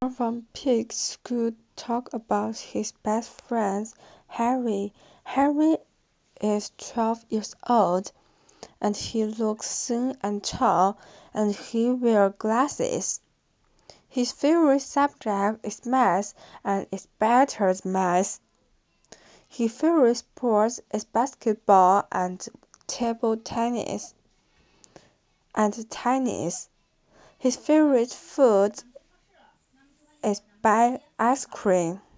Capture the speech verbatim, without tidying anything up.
Van Peeks could talk about his best friend, Harry. Harry is twelve years old, and he looks thin and tall, and he wears glasses. His favorite subject is math, and is better at math. His favorite sport is basketball and table tennis. And tennis. His favorite food is buy ice cream.